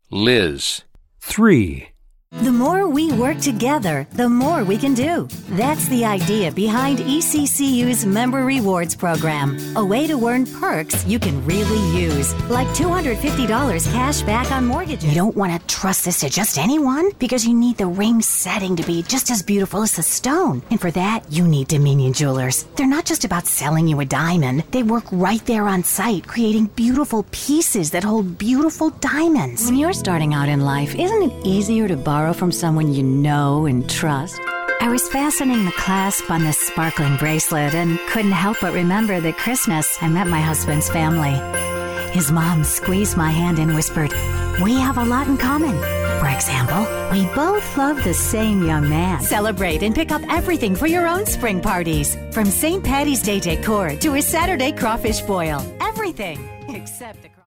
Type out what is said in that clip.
Liz. 3. The more we work together, the more we can do. That's the idea behind ECCU's Member Rewards Program, a way to earn perks you can really use, like $250 cash back on mortgages. You don't want to trust this to just anyone because you need the ring setting to be just as beautiful as the stone. And for that, you need Dominion Jewelers. They're not just about selling you a diamond. They work right there on site, creating beautiful pieces that hold beautiful diamonds. When you're starting out in life, isn't it easier to borrow from someone you know and trust? I was fastening the clasp on this sparkling bracelet and couldn't help but remember that Christmas I met my husband's family. His mom squeezed my hand and whispered, "We have a lot in common." For example, we both love the same young man. Celebrate and pick up everything for your own spring parties. From St. Patty's Day decor to a Saturday crawfish boil. Everything except the